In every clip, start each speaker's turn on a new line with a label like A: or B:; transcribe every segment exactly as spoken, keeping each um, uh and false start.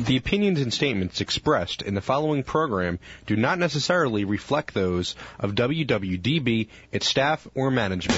A: The opinions and statements expressed in the following program do not necessarily reflect those of W W D B, its staff, or management.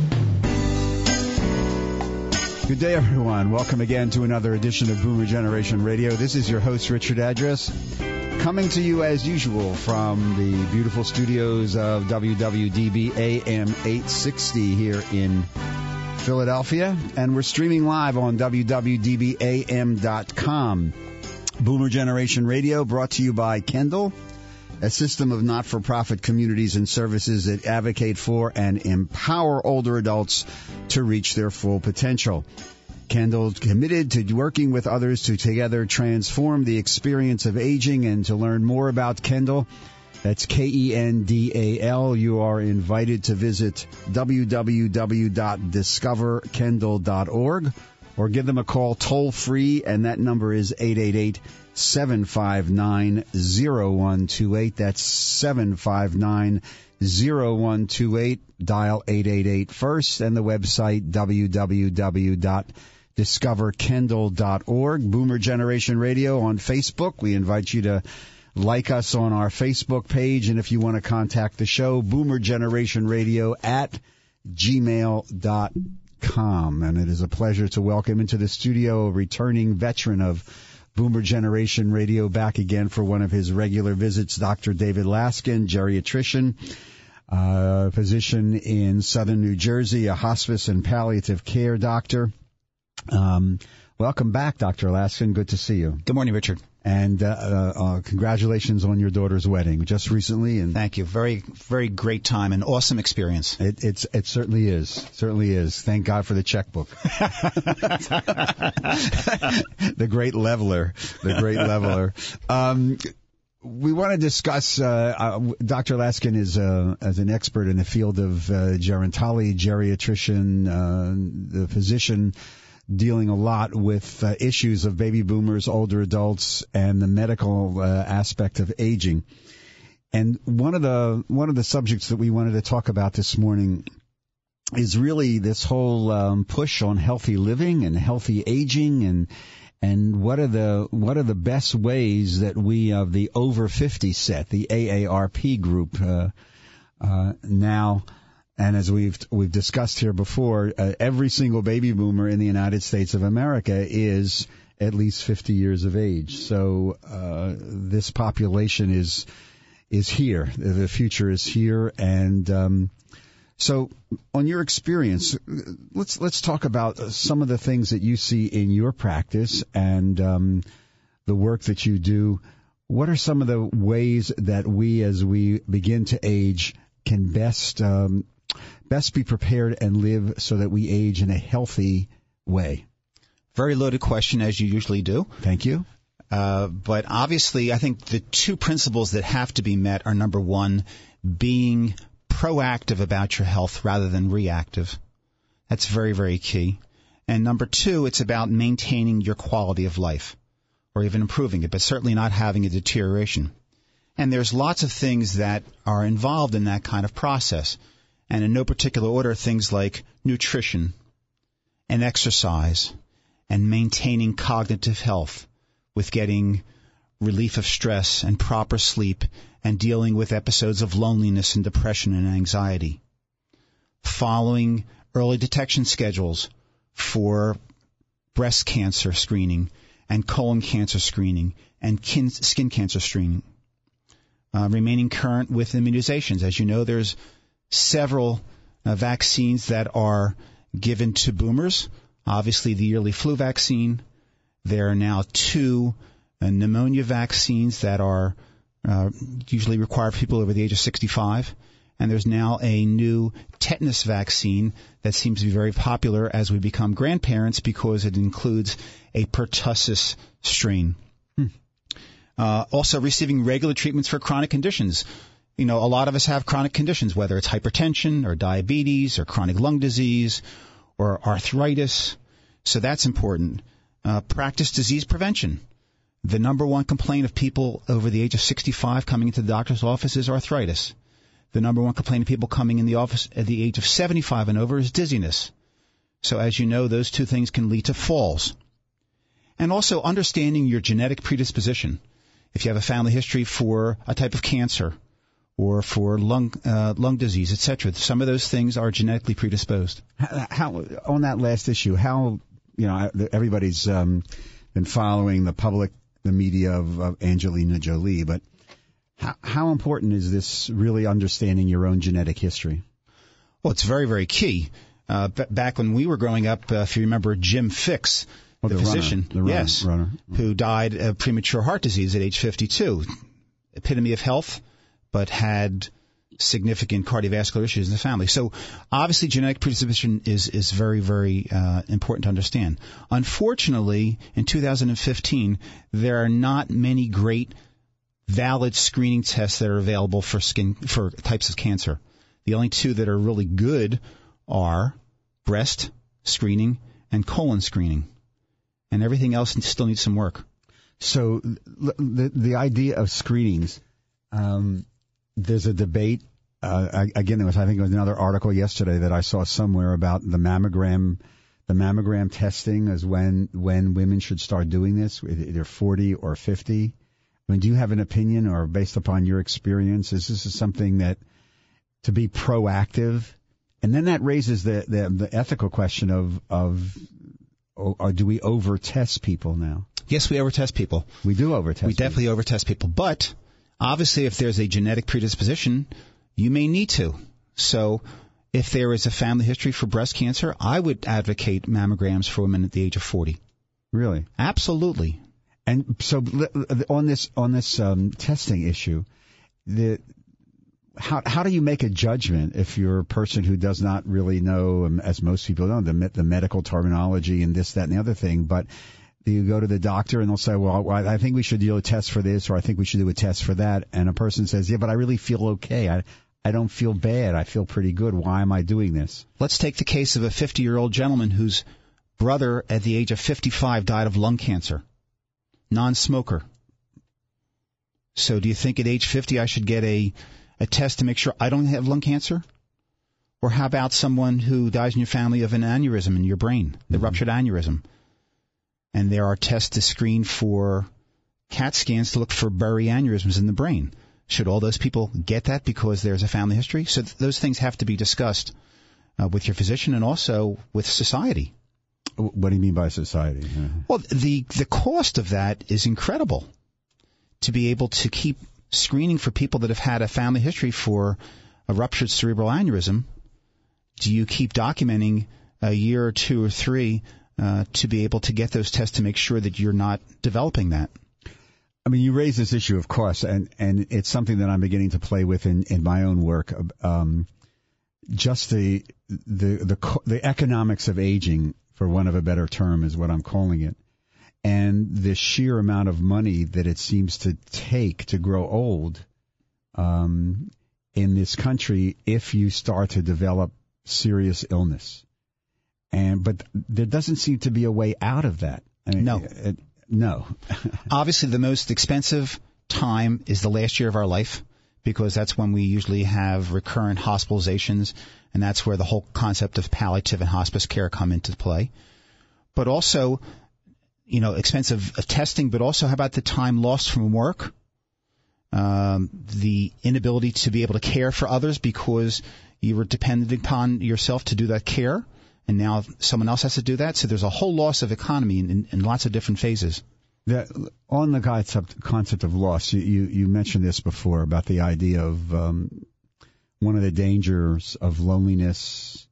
B: Good day, everyone. Welcome again to another edition of Boomer Generation Radio. This is your host, Richard Address, coming to you as usual from the beautiful studios of W W D B A M eight sixty here in Philadelphia. And we're streaming live on W W D B A M dot com. Boomer Generation Radio brought to you by Kendall, a system of not-for-profit communities and services that advocate for and empower older adults to reach their full potential. Kendall is committed to working with others to together transform the experience of aging. And to learn more about Kendall, that's K E N D A L, you are invited to visit w w w dot discover kendall dot org or give them a call toll-free, and that number is eight eight eight, seven five nine, zero one two eight. That's seven five nine, zero one two eight. Dial eight eight eight first, and the website w w w dot discover kendall dot org. Boomer Generation Radio on Facebook. We invite you to like us on our Facebook page, and if you want to contact the show, Boomer Generation Radio at gmail dot com. And it is a pleasure to welcome into the studio a returning veteran of Boomer Generation Radio, back again for one of his regular visits, Doctor David Laskin, geriatrician, uh, physician in southern New Jersey, a hospice and palliative care doctor. Um, welcome back, Doctor Laskin. Good to see you.
C: Good morning, Richard.
B: And uh, uh, congratulations on your daughter's wedding just recently. And
C: thank you. Very, very great time, an awesome experience.
B: It, it's it certainly is. Certainly is. Thank God for the checkbook. The great leveler. The great leveler. Um, we want to discuss. Uh, uh, Doctor Laskin is uh, as an expert in the field of uh, gerontology, geriatrician, uh, the physician, dealing a lot with uh, issues of baby boomers, older adults, and the medical uh, aspect of aging. And one of the one of the subjects that we wanted to talk about this morning is really this whole um, push on healthy living and healthy aging, and and what are the what are the best ways that we of the over fifty set, the A A R P group, uh, uh, now. And as we've we've discussed here before, uh, every single baby boomer in the United States of America is at least fifty years of age. So uh, this population is is here. The future is here. And um, so, on your experience, let's let's talk about some of the things that you see in your practice and um, the work that you do. What are some of the ways that we, as we begin to age, can best um, best be prepared and live so that we age in a healthy way?
C: Very loaded question, as you usually do.
B: Thank you.
C: Uh, but obviously, I think the two principles that have to be met are, number one, being proactive about your health rather than reactive. That's very, very key. And number two, it's about maintaining your quality of life, or even improving it, but certainly not having a deterioration. And there's lots of things that are involved in that kind of process. And in no particular order, things like nutrition and exercise and maintaining cognitive health with getting relief of stress and proper sleep and dealing with episodes of loneliness and depression and anxiety. Following early detection schedules for breast cancer screening and colon cancer screening and kin- skin cancer screening. Uh, remaining current with immunizations. As you know, there's several uh, vaccines that are given to boomers. Obviously, the yearly flu vaccine. There are now two uh, pneumonia vaccines that are uh, usually required for people over the age of sixty-five. And there's now a new tetanus vaccine that seems to be very popular as we become grandparents because it includes a pertussis strain. Hmm. Uh, also receiving regular treatments for chronic conditions. You know, a lot of us have chronic conditions, whether it's hypertension or diabetes or chronic lung disease or arthritis. So that's important. Uh, practice disease prevention. The number one complaint of people over the age of sixty-five coming into the doctor's office is arthritis. The number one complaint of people coming in the office at the age of seventy-five and over is dizziness. So as you know, those two things can lead to falls. and also understanding your genetic predisposition. If you have a family history for a type of cancer or for lung uh, lung disease, et cetera, some of those things are genetically predisposed.
B: How, how on that last issue, how you know everybody's um, been following the public, the media of, of Angelina Jolie, but how, how important is this really understanding your own genetic history?
C: Well, it's very, very key. Uh, b- back when we were growing up, uh, if you remember Jim Fix,
B: oh,
C: the,
B: the
C: physician,
B: runner, the runner,
C: yes,
B: runner.
C: who died of premature heart disease at age fifty-two, epitome of health, but had significant cardiovascular issues in the family. So obviously genetic predisposition is, is very, very uh, important to understand. Unfortunately, in two thousand fifteen, there are not many great valid screening tests that are available for skin for types of cancer. The only two that are really good are breast screening and colon screening. And everything else still needs some work.
B: So the the idea of screenings, um, there's a debate. Uh, again, there was I think there was another article yesterday that I saw somewhere about the mammogram. The mammogram testing is when when women should start doing this, either forty or fifty. I mean, do you have an opinion, or based upon your experience, is this something that to be proactive? And then that raises the, the, the ethical question of, of or do we over-test people now?
C: Yes, we over-test people.
B: We do over-test
C: We definitely
B: people.
C: over-test people. But obviously if there's a genetic predisposition, you may need to. So if there is a family history for breast cancer, I would advocate mammograms for women at the age of forty.
B: Really?
C: Absolutely.
B: And so on this on this um, testing issue, the how how do you make a judgment if you're a person who does not really know, um, as most people know, the the medical terminology and this, that, and the other thing, but you go to the doctor and they'll say, well, I think we should do a test for this, or I think we should do a test for that, and a person says, yeah, but I really feel okay. I I don't feel bad. I feel pretty good. Why am I doing this?
C: Let's take the case of a fifty-year-old gentleman whose brother at the age of fifty-five died of lung cancer. Non-smoker. So do you think at age fifty I should get a, a test to make sure I don't have lung cancer? Or how about someone who dies in your family of an aneurysm in your brain, the mm-hmm. ruptured aneurysm? And there are tests to screen for CAT scans to look for bury aneurysms in the brain. Should all those people get that because there's a family history? So th- those things have to be discussed uh, with your physician and also with society.
B: What do you mean by society? Uh-huh.
C: Well, the the cost of that is incredible. To be able to keep screening for people that have had a family history for a ruptured cerebral aneurysm, do you keep documenting a year or two or three uh, to be able to get those tests to make sure that you're not developing that?
B: I mean, you raise this issue of cost, and, and it's something that I'm beginning to play with in, in my own work. Um, just the the the the economics of aging, for want of a better term, is what I'm calling it. And the sheer amount of money that it seems to take to grow old um, in this country if you start to develop serious illness. And but there doesn't seem to be a way out of that. I mean,
C: no.
B: It, no.
C: Obviously, the most expensive time is the last year of our life, because that's when we usually have recurrent hospitalizations, and that's where the whole concept of palliative and hospice care come into play. But also, you know, expensive testing, but also how about the time lost from work, um, the inability to be able to care for others because you were dependent upon yourself to do that care, and now someone else has to do that. So there's a whole loss of economy in, in, in lots of different phases.
B: That, on the concept, concept of loss, you, you, you mentioned this before about the idea of um, one of the dangers of loneliness.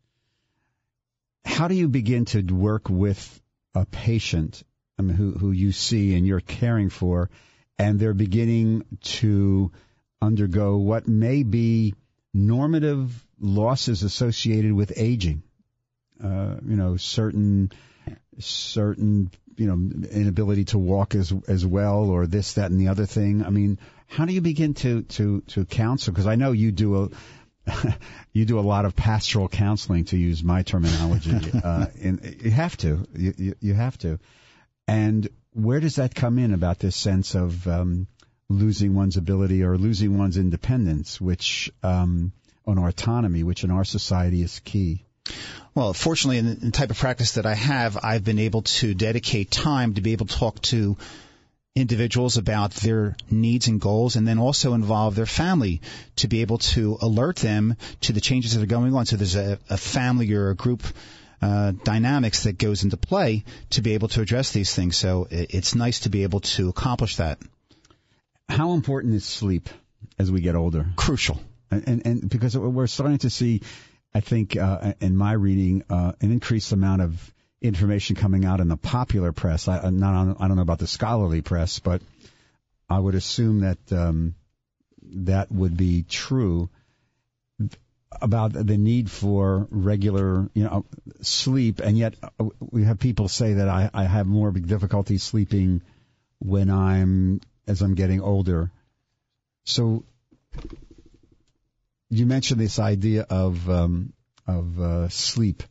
B: How do you begin to work with a patient I mean, who, who you see and you're caring for, and they're beginning to undergo what may be normative losses associated with aging? Uh, you know, certain certain you know, inability to walk as as well, or this, that, and the other thing. I mean, how do you begin to to to counsel? Because I know you do a you do a lot of pastoral counseling, to use my terminology. uh, and you have to, you, you you have to. And where does that come in about this sense of um, losing one's ability or losing one's independence, which um, on autonomy, which in our society is key?
C: Well, fortunately, in the type of practice that I have, I've been able to dedicate time to be able to talk to individuals about their needs and goals, and then also involve their family to be able to alert them to the changes that are going on. So there's a, a family or a group uh, dynamics that goes into play to be able to address these things. So it's nice to be able to accomplish that.
B: How important is sleep as we get older?
C: Crucial.
B: And, and, and because we're starting to see, I think, uh, in my reading, uh, an increased amount of information coming out in the popular press. I, not on, I don't know about the scholarly press, but I would assume that um, that would be true about the need for regular, you know, sleep. And yet we have people say that I, I have more difficulty sleeping when I'm as I'm getting older. So you mentioned this idea of um, of uh, sleep,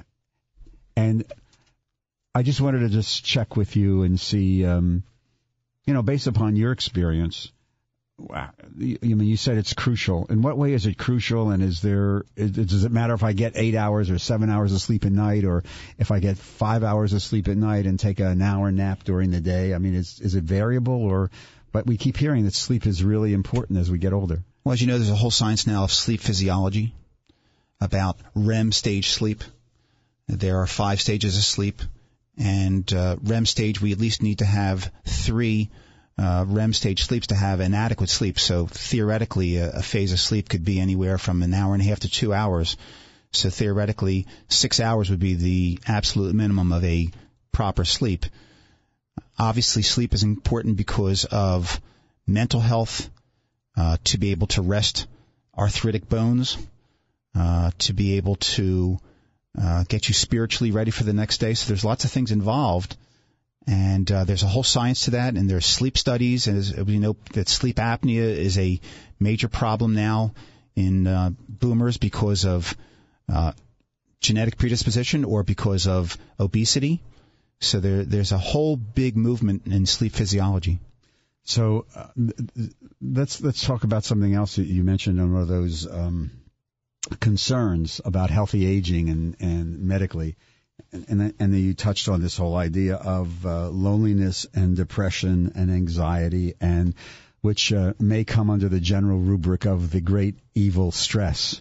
B: and I just wanted to just check with you and see, um, you know, based upon your experience, wow, you, I mean, you said it's crucial. In what way is it crucial? And is there, is, does it matter if I get eight hours or seven hours of sleep at night, or if I get five hours of sleep at night and take an hour nap during the day? I mean, is is it variable? Or, but we keep hearing that sleep is really important as we get older.
C: Well, as you know, there's a whole science now of sleep physiology about R E M stage sleep. There are five stages of sleep. And uh, R E M stage, we at least need to have three uh, R E M stage sleeps to have an adequate sleep. So theoretically, a, a phase of sleep could be anywhere from an hour and a half to two hours. So theoretically, six hours would be the absolute minimum of a proper sleep. Obviously, sleep is important because of mental health, uh, to be able to rest arthritic bones, uh, to be able to Uh, get you spiritually ready for the next day. So there's lots of things involved, and uh, there's a whole science to that, and there's sleep studies, and as we know that sleep apnea is a major problem now in uh, boomers because of uh, genetic predisposition or because of obesity. So there, there's a whole big movement in sleep physiology.
B: So uh, let's let's talk about something else that you mentioned on one of those um concerns about healthy aging and, and medically. And, and, and then you touched on this whole idea of uh, loneliness and depression and anxiety, and which uh, may come under the general rubric of the great evil stress.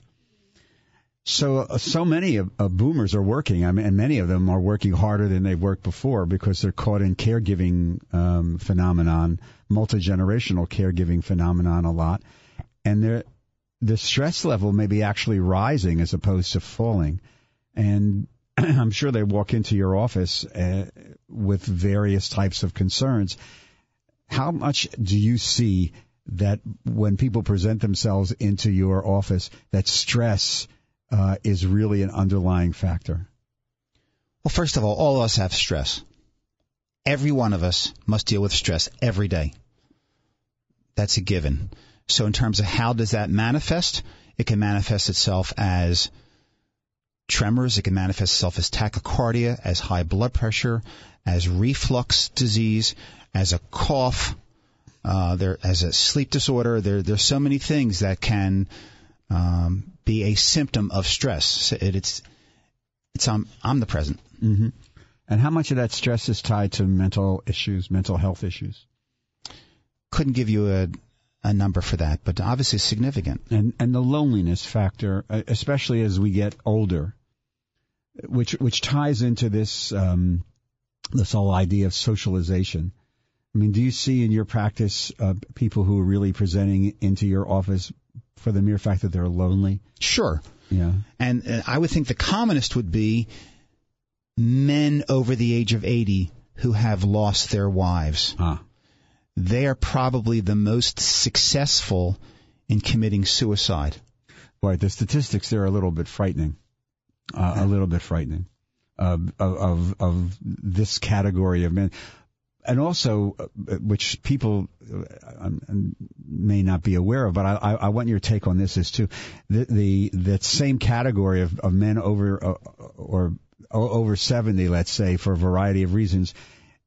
B: So, uh, so many of uh, boomers are working, I mean, and many of them are working harder than they've worked before because they're caught in caregiving um, phenomenon, multi-generational caregiving phenomenon a lot, and they're the stress level may be actually rising as opposed to falling. And I'm sure they walk into your office uh, with various types of concerns. How much do you see that when people present themselves into your office, that stress uh, is really an underlying factor?
C: Well, first of all, all of us have stress. Every one of us must deal with stress every day. That's a given. So in terms of how does that manifest, it can manifest itself as tremors, it can manifest itself as tachycardia, as high blood pressure, as reflux disease, as a cough, uh, there as a sleep disorder. There, there's so many things that can um, be a symptom of stress. So it, it's it's um, omnipresent.
B: Mm-hmm. And how much of that stress is tied to mental issues, mental health issues?
C: Couldn't give you a a number for that, but obviously significant.
B: And and the loneliness factor, especially as we get older, which which ties into this um, this whole idea of socialization. I mean, do you see in your practice uh, people who are really presenting into your office for the mere fact that they're lonely?
C: Sure.
B: Yeah.
C: And, and I would think the commonest would be men over the age of eighty who have lost their wives.
B: Ah.
C: They are probably the most successful in committing suicide.
B: Right. The statistics there are a little bit frightening. Uh, a little bit frightening uh, of, of of this category of men. And also, uh, which people uh, may not be aware of, but I, I want your take on this is too, the, the that same category of, of men over uh, or over seventy, let's say, for a variety of reasons,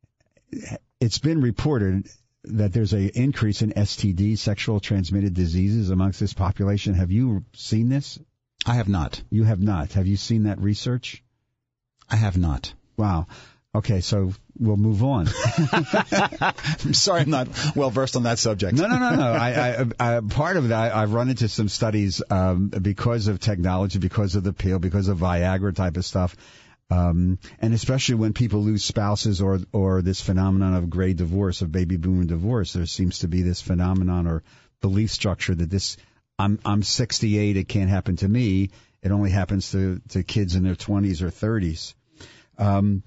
B: it's been reported that there's an increase in S T D, sexual transmitted diseases, amongst this population. Have you seen this?
C: I have not.
B: You have not. Have you seen that research?
C: I have not.
B: Wow. Okay, so we'll move on.
C: I'm sorry I'm not well versed on that subject.
B: No, no, no, no. I, I, I, part of it, I, I've run into some studies um, because of technology, because of the pill, because of Viagra type of stuff. Um, and especially when people lose spouses or or this phenomenon of gray divorce, of baby boomer divorce, there seems to be this phenomenon or belief structure that this, I'm I'm sixty-eight, it can't happen to me. It only happens to, to kids in their twenties or thirties. Um,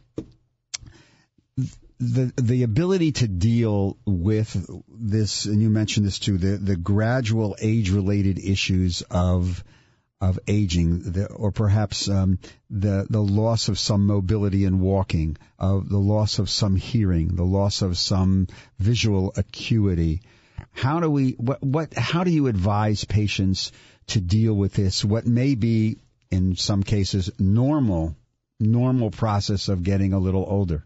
B: the the ability to deal with this, and you mentioned this too, the, the gradual age-related issues of of aging, the, or perhaps um, the the loss of some mobility in walking, of the loss of some hearing, the loss of some visual acuity. How do we what what how do you advise patients to deal with this? What may be in some cases normal normal process of getting a little older?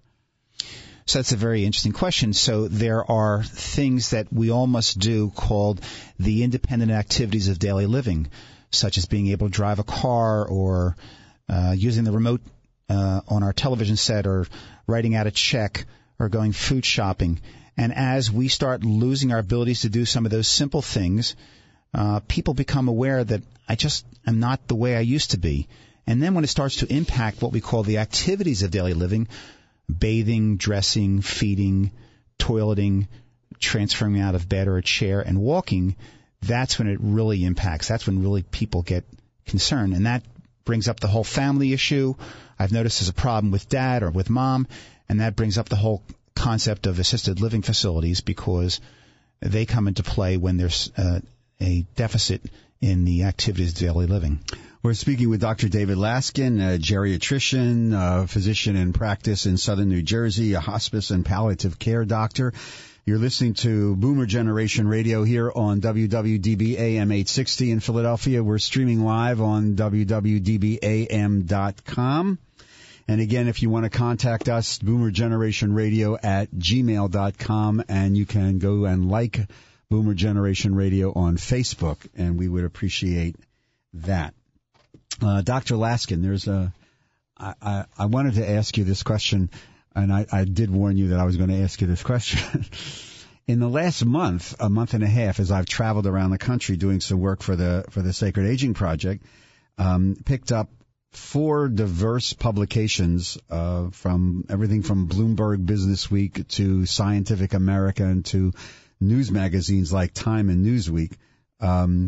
C: So that's a very interesting question. So there are things that we all must do called the independent activities of daily living, such as being able to drive a car or uh, using the remote uh, on our television set or writing out a check or going food shopping. And as we start losing our abilities to do some of those simple things, uh, people become aware that I just am not the way I used to be. And then when it starts to impact what we call the activities of daily living, bathing, dressing, feeding, toileting, transferring out of bed or a chair, and walking, that's when it really impacts. That's when really people get concerned. And that brings up the whole family issue. I've noticed there's a problem with dad or with mom, and that brings up the whole concept of assisted living facilities because they come into play when there's uh, a deficit in the activities of daily living.
B: We're speaking with Doctor David Laskin, a geriatrician, a physician in practice in southern New Jersey, a hospice and palliative care doctor. You're listening to Boomer Generation Radio here on W W D B A M eight sixty in Philadelphia. We're streaming live on W W D B A M dot com. And again, if you want to contact us, Boomer Generation Radio at gmail dot com, and you can go and like Boomer Generation Radio on Facebook, and we would appreciate that. Uh, Doctor Laskin, there's a, I, I, I wanted to ask you this question, and I, I did warn you that I was going to ask you this question. In the last month, a month and a half, as I've traveled around the country doing some work for the for the Sacred Aging Project, um, picked up four diverse publications uh, from everything from Bloomberg Business Week to Scientific American to news magazines like Time and Newsweek, um,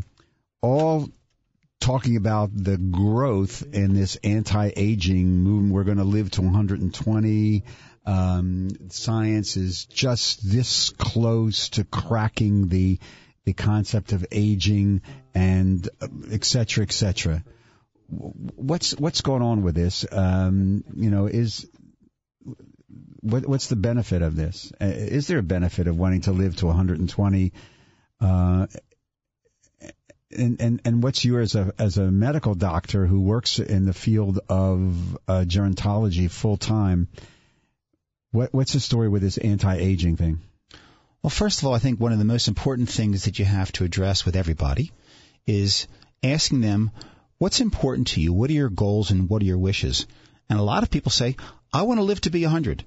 B: all talking about the growth in this anti-aging movement. We're going to live to one hundred twenty. Um, science is just this close to cracking the the concept of aging, and et cetera, et cetera. What's what's going on with this? Um, you know, is what, what's the benefit of this? Uh, is there a benefit of wanting to live to one hundred twenty? Uh, And, and, and what's you as a, as a medical doctor who works in the field of uh, gerontology full time, what, what's the story with this anti-aging thing?
C: Well, first of all, I think one of the most important things that you have to address with everybody is asking them, what's important to you? What are your goals and what are your wishes? And a lot of people say, I want to live to be one hundred.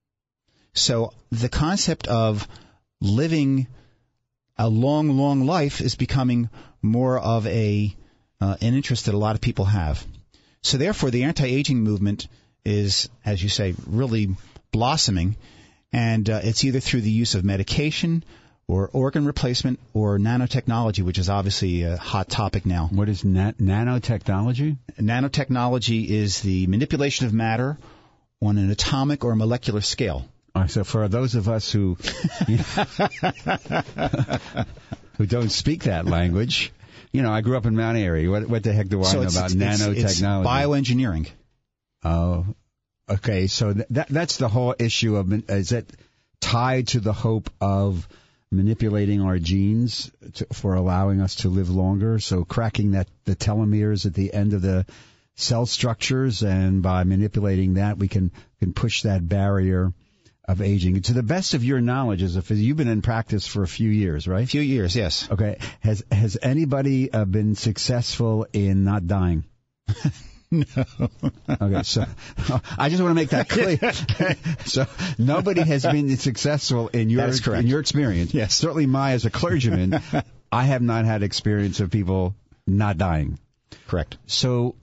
C: So the concept of living a long, long life is becoming more of a uh, an interest that a lot of people have. So therefore, the anti-aging movement is, as you say, really blossoming, and uh, it's either through the use of medication or organ replacement or nanotechnology, which is obviously a hot topic now.
B: What is na- nanotechnology?
C: Nanotechnology is the manipulation of matter on an atomic or molecular scale.
B: All right, so for those of us who you know, who don't speak that language, you know, I grew up in Mount Airy. What, what the heck do I
C: so
B: know
C: it's,
B: about
C: it's,
B: nanotechnology?
C: It's bioengineering.
B: Oh, okay. So th- that that's the whole issue of, is it tied to the hope of manipulating our genes to, for allowing us to live longer? So cracking that the telomeres at the end of the cell structures, and by manipulating that, we can can push that barrier of aging. To the best of your knowledge, as a phys- you've been in practice for a few years, right?
C: A few years, yes.
B: Okay. Has has anybody uh, been successful in not dying?
C: No.
B: Okay, so I just want to make that clear. So nobody has been successful in your
C: That is correct.
B: in your experience.
C: Yes.
B: Certainly, my as a clergyman, I have not had experience of people not dying.
C: Correct.
B: So,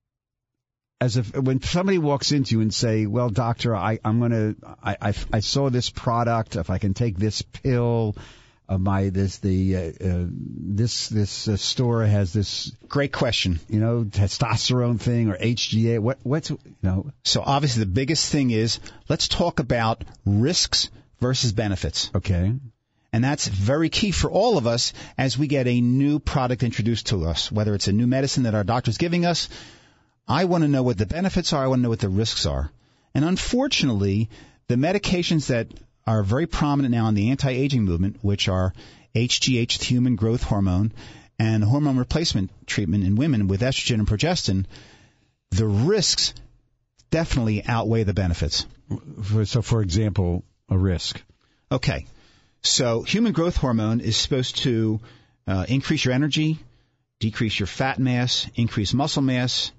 B: as if when somebody walks into you and say, "Well, doctor, I, I'm gonna, I, I, I saw this product. If I can take this pill, uh, my this the uh, uh, this this uh, store has this,
C: Great question.
B: you know, testosterone thing or H G A. What what's you know?
C: So obviously the biggest thing is let's talk about risks versus benefits.
B: Okay,
C: And that's very key for all of us as we get a new product introduced to us, whether it's a new medicine that our doctor's giving us. I want to know what the benefits are. I want to know what the risks are. And unfortunately, the medications that are very prominent now in the anti-aging movement, which are H G H, the human growth hormone, and hormone replacement treatment in women with estrogen and progestin, the risks definitely outweigh the benefits.
B: For- so for example, a risk.
C: Okay. So human growth hormone is supposed to uh, increase your energy, decrease your fat mass, increase muscle mass.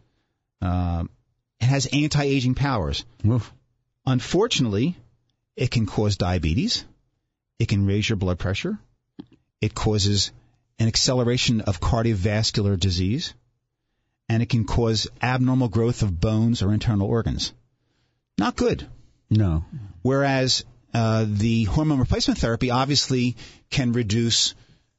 C: Um, it has anti-aging powers.
B: Oof.
C: Unfortunately, it can cause diabetes. It can raise your blood pressure. It causes an acceleration of cardiovascular disease. And it can cause abnormal growth of bones or internal organs. Not good.
B: No.
C: Whereas uh, the hormone replacement therapy obviously can reduce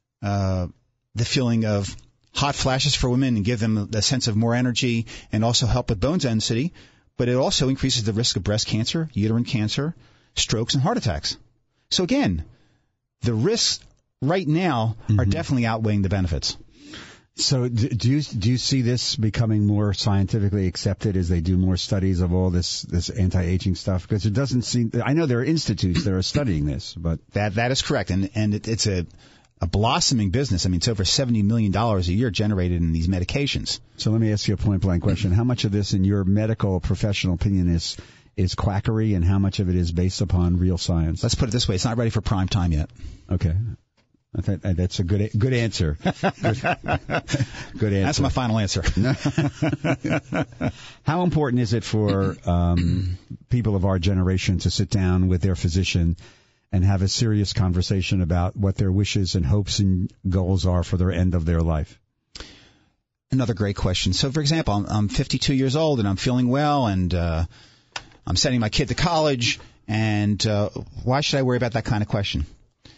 C: uh, the feeling of hot flashes for women and give them a sense of more energy and also help with bone density. But it also increases the risk of breast cancer, uterine cancer, strokes, and heart attacks. So again, the risks right now mm-hmm. are definitely outweighing the benefits.
B: So do do you do you see this becoming more scientifically accepted as they do more studies of all this this anti-aging stuff? Because it doesn't seem. I know there are institutes that are studying this, but
C: that that is correct, and and it, it's a a blossoming business. I mean, it's over seventy million dollars a year generated in these medications.
B: So let me ask you a point blank question: how much of this, in your medical professional opinion, is is quackery, and how much of it is based upon real science?
C: Let's put it this way: it's not ready for prime time yet.
B: Okay. I think that's a good good answer. Good, good answer.
C: That's my final answer.
B: How important is it for um, people of our generation to sit down with their physician and have a serious conversation about what their wishes and hopes and goals are for the end of their life?
C: Another great question. So, for example, I'm, I'm fifty-two years old and I'm feeling well, and uh, I'm sending my kid to college, and uh, why should I worry about that kind of question?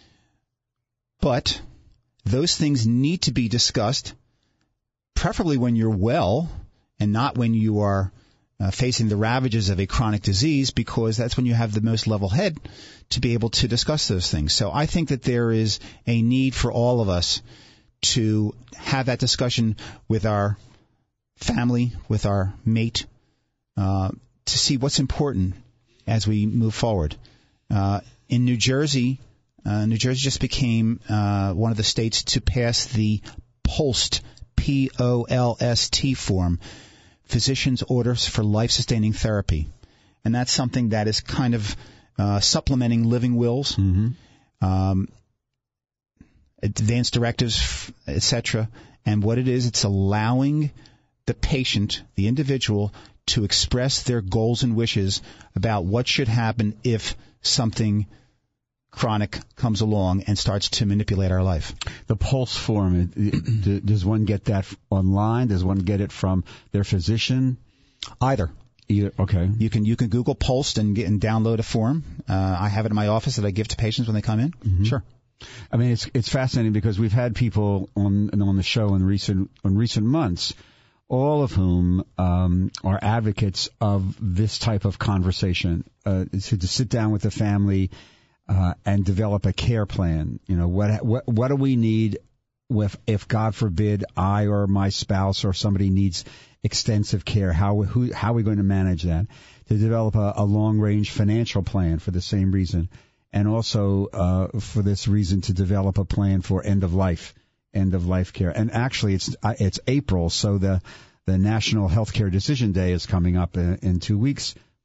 C: But those things need to be discussed, preferably when you're well and not when you are uh, facing the ravages of a chronic disease, because that's when you have the most level head to be able to discuss those things. So I think that there is a need for all of us to have that discussion with our family, with our mate, uh, to see what's important as we move forward. Uh, in New Jersey, Uh, New Jersey just became uh, one of the states to pass the POLST, P O L S T form, Physician's Orders for Life-Sustaining Therapy. And that's something that is kind of uh, supplementing living wills,
B: mm-hmm.
C: um, advanced directives, et cetera. And what it is, it's allowing the patient, the individual, to express their goals and wishes about what should happen if something chronic comes along and starts to manipulate our life.
B: The Pulse form, it, it, does one get that online? Does one get it from their physician?
C: Either.
B: Either. Okay.
C: You can you can Google Pulse and get and download a form. Uh, I have it in my office that I give to patients when they come in.
B: Mm-hmm.
C: Sure.
B: I mean, it's it's fascinating because we've had people on on the show in recent in recent months, all of whom um, are advocates of this type of conversation, uh, to, to sit down with the family. Uh, and develop a care plan. You know, what what what do we need with if God forbid I or my spouse or somebody needs extensive care? How who how are we going to manage that? To develop a, a long range financial plan for the same reason, and also uh, for this reason to develop a plan for end of life end of life care. And actually, it's uh, it's April, so the the National Healthcare Decision Day is coming up in, in two weeks.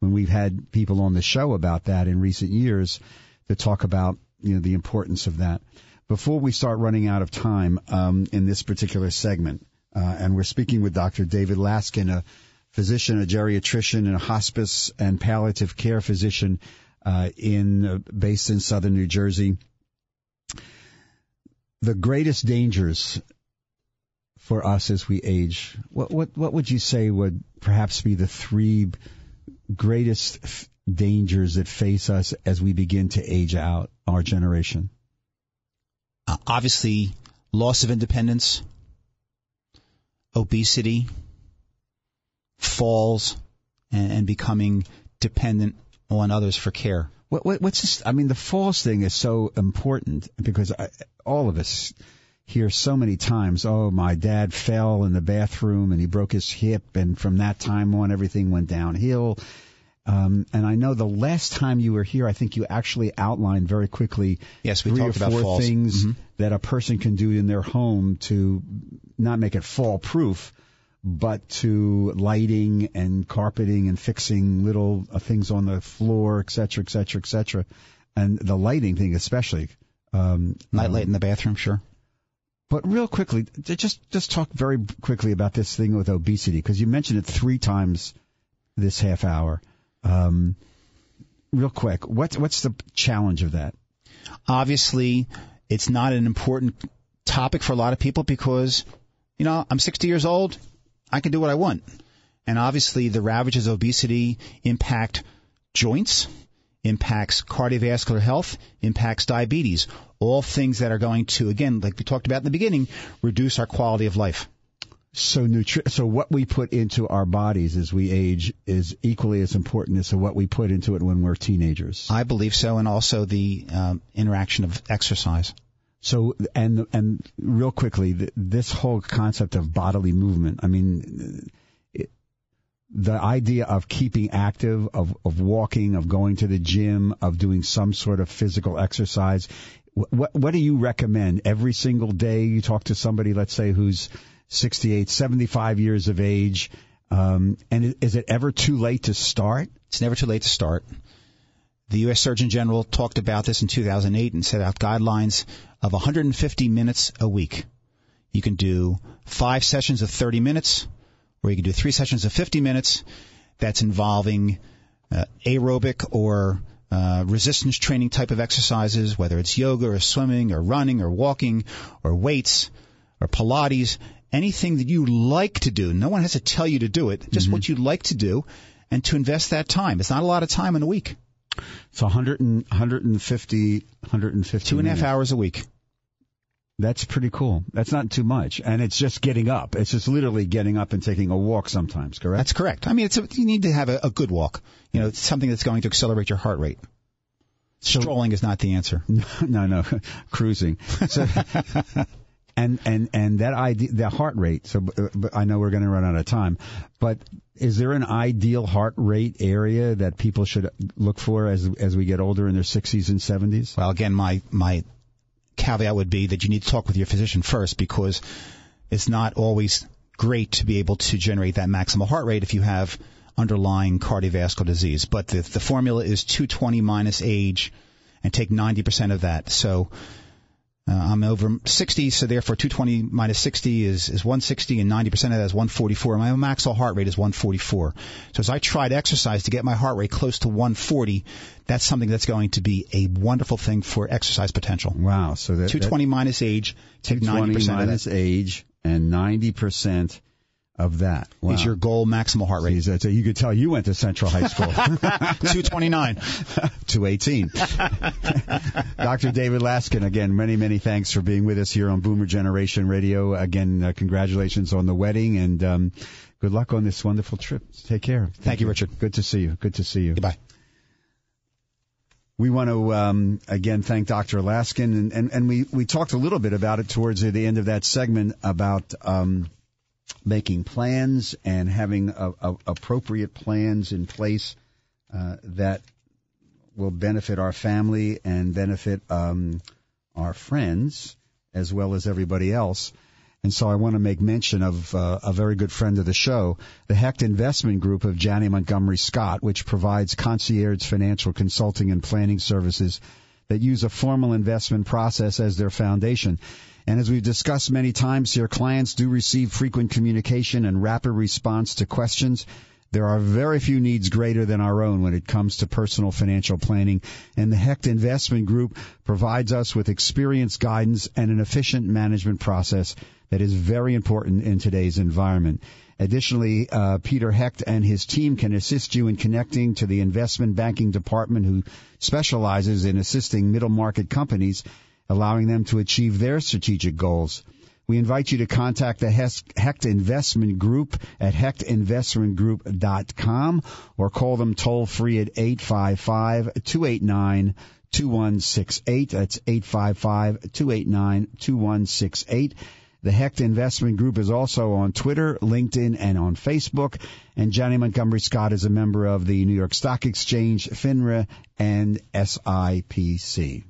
B: when we've had people on the show about that in recent years to talk about, you know, the importance of that. Before we start running out of time um, in this particular segment, uh, and we're speaking with Doctor David Laskin, a physician, a geriatrician, and a hospice and palliative care physician uh, in uh, based in southern New Jersey. The greatest dangers for us as we age, what what what would you say would perhaps be the three greatest f- dangers that face us as we begin to age out, our generation?
C: Uh, obviously, loss of independence, obesity, falls, and, and becoming dependent on others for care.
B: What, what, what's this? I mean, the falls thing is so important because I, all of us hear so many times, oh, my dad fell in the bathroom and he broke his hip, and from that time on, everything went downhill. Um, and I know the last time you were here, I think you actually outlined very quickly
C: yes, we
B: three
C: talked
B: or four
C: about falls.
B: things
C: Mm-hmm.
B: that a person can do in their home to not make it fall-proof, but to lighting and carpeting and fixing little uh, things on the floor, et cetera, et cetera, et cetera. And the lighting thing especially. Um,
C: Night
B: um,
C: light in the bathroom, sure.
B: But real quickly, just just talk very quickly about this thing with obesity, because you mentioned it three times this half hour. Um, real quick, what's what's the challenge of that?
C: Obviously, it's not an important topic for a lot of people because, you know, I'm sixty years old. I can do what I want. And obviously, the ravages of obesity impact joints, impacts cardiovascular health, impacts diabetes, all things that are going to, again, like we talked about in the beginning, reduce our quality of life.
B: So nutri- so what we put into our bodies as we age is equally as important as what we put into it when we're teenagers.
C: I believe so, and also the um, interaction of exercise.
B: So, and and real quickly, th- this whole concept of bodily movement, I mean, it, the idea of keeping active, of, of walking, of going to the gym, of doing some sort of physical exercise, what what do you recommend? Every single day you talk to somebody, let's say, who's sixty-eight, seventy-five years of age, um, and is it ever too late to start?
C: It's never too late to start. The U S Surgeon General talked about this in two thousand eight and set out guidelines of one hundred fifty minutes a week. You can do five sessions of thirty minutes, or you can do three sessions of fifty minutes. That's involving uh, aerobic or uh, resistance training type of exercises, whether it's yoga or swimming or running or walking or weights or Pilates. Anything that you like to do. No one has to tell you to do it. Just mm-hmm. what you like to do, and to invest that time. It's not a lot of time in a week.
B: So one hundred, one hundred fifty, one hundred fifty
C: Two and a half
B: minutes.
C: hours a week.
B: That's pretty cool. That's not too much. And it's just getting up. It's just literally getting up and taking a walk sometimes, correct?
C: That's correct. I mean, it's a, you need to have a, a good walk. You know, it's something that's going to accelerate your heart rate. So, Strolling is not the answer.
B: No, no, no. Cruising. So, And and and that idea, the heart rate. So but I know we're going to run out of time, but is there an ideal heart rate area that people should look for as as we get older in their sixties and seventies?
C: Well, again, my my caveat would be that you need to talk with your physician first, because it's not always great to be able to generate that maximal heart rate if you have underlying cardiovascular disease. But the the formula is two twenty minus age, and take ninety percent of that. So. Uh, I'm over sixty, so therefore two twenty minus sixty is, is one sixty, and ninety percent of that is one forty-four. My maximal heart rate is one forty-four. So as I try to exercise to get my heart rate close to one forty, that's something that's going to be a wonderful thing for exercise potential.
B: Wow. So that,
C: two twenty
B: that,
C: minus age, take ninety percent
B: minus
C: of that.
B: age, and ninety percent of that. Wow.
C: Is your goal maximal heart rate.
B: Jeez, so you could tell you went to Central High School.
C: two twenty-nine.
B: two eighteen. Doctor David Laskin, again, many, many thanks for being with us here on Boomer Generation Radio. Again, uh, congratulations on the wedding, and um, good luck on this wonderful trip. Take care. Thank,
C: Thank you, Richard.
B: Good to see you. Good to see you.
C: Goodbye.
B: We want to, um, again, thank Doctor Laskin, and, and, and we, we talked a little bit about it towards the end of that segment about um, making plans and having a, a, appropriate plans in place uh, that will benefit our family and benefit um, our friends as well as everybody else. And so I want to make mention of uh, a very good friend of the show, the Hecht Investment Group of Janney Montgomery Scott, which provides concierge financial consulting and planning services that use a formal investment process as their foundation. And as we've discussed many times here, clients do receive frequent communication and rapid response to questions. There are very few needs greater than our own when it comes to personal financial planning, and the Hecht Investment Group provides us with experienced guidance and an efficient management process that is very important in today's environment. Additionally, uh, Peter Hecht and his team can assist you in connecting to the investment banking department who specializes in assisting middle market companies, allowing them to achieve their strategic goals. We invite you to contact the Hecht Investment Group at hecht investment group dot com or call them toll-free at eight five five, two eight nine, two one six eight. That's eight five five, two eight nine, two one six eight. The Hecht Investment Group is also on Twitter, LinkedIn, and on Facebook. And Janney Montgomery Scott is a member of the New York Stock Exchange, FINRA, and S I P C.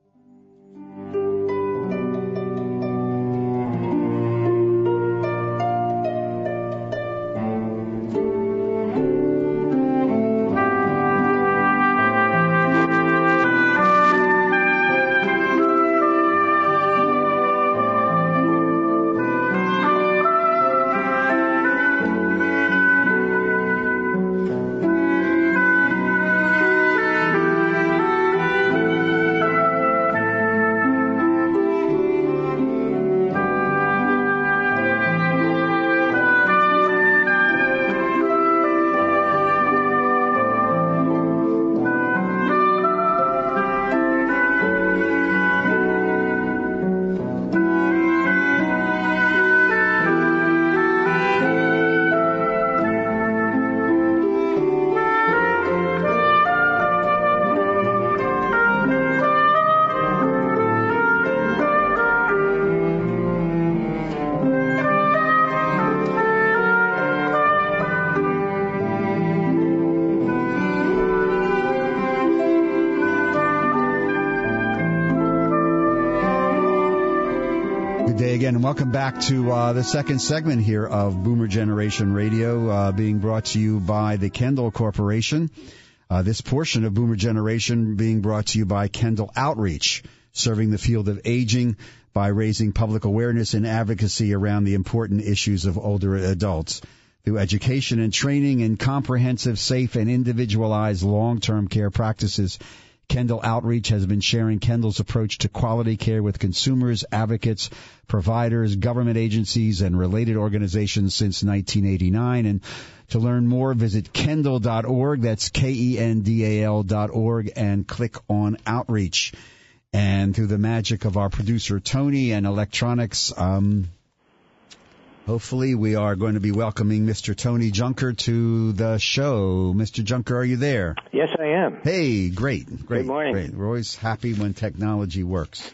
B: And welcome back to uh, the second segment here of Boomer Generation Radio, uh, being brought to you by the Kendall Corporation. Uh, this portion of Boomer Generation being brought to you by Kendall Outreach, serving the field of aging by raising public awareness and advocacy around the important issues of older adults. Through education and training in comprehensive, safe, and individualized long-term care practices, Kendall Outreach has been sharing Kendall's approach to quality care with consumers, advocates, providers, government agencies, and related organizations since nineteen eighty-nine. And to learn more, visit kendall dot org. That's K E N D A L dot org, and click on Outreach. And through the magic of our producer, Tony, and electronics, um, hopefully we are going to be welcoming Mister Tony Junker to the show. Mister Junker, are you there?
D: Yes, I am.
B: Hey, great, great.
D: Good morning.
B: Great. We're always happy when technology works.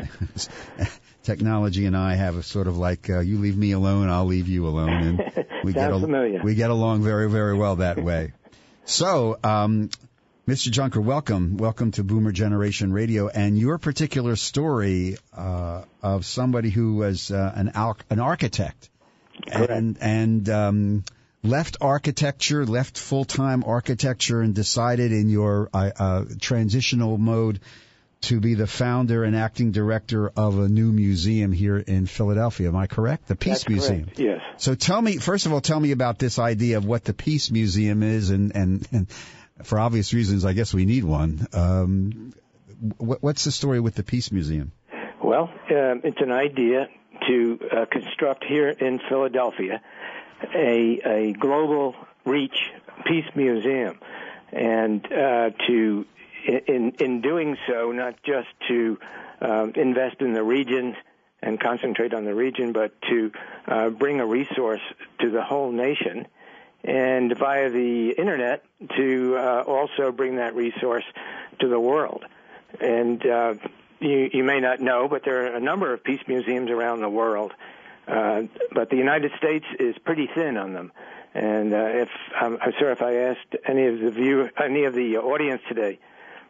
B: Technology and I have a sort of like, uh, you leave me alone, I'll leave you alone. And we get
D: Sounds
B: al-
D: familiar.
B: we get along very, very well that way. So, um, Mister Junker, welcome. Welcome to Boomer Generation Radio. And your particular story uh, of somebody who was uh, an, al- an architect.
D: Correct.
B: And, and um, left architecture, left full-time architecture, and decided in your uh, uh, transitional mode to be the founder and acting director of a new museum here in Philadelphia. Am I correct? The Peace
D: That's
B: Museum.
D: Correct. Yes.
B: So tell me, first of all, tell me about this idea of what the Peace Museum is, and, and, and for obvious reasons, I guess we need one. Um, what, what's the story with the Peace Museum?
D: Well, um, it's an idea to uh, construct here in Philadelphia a, a global reach peace museum, and uh, to in in doing so, not just to uh, invest in the region and concentrate on the region, but to uh, bring a resource to the whole nation, and via the internet to uh, also bring that resource to the world. And uh, you, you may not know, but there are a number of peace museums around the world, uh, but the United States is pretty thin on them. And uh, if I'm, I'm sure if I asked any of the view, any of the audience today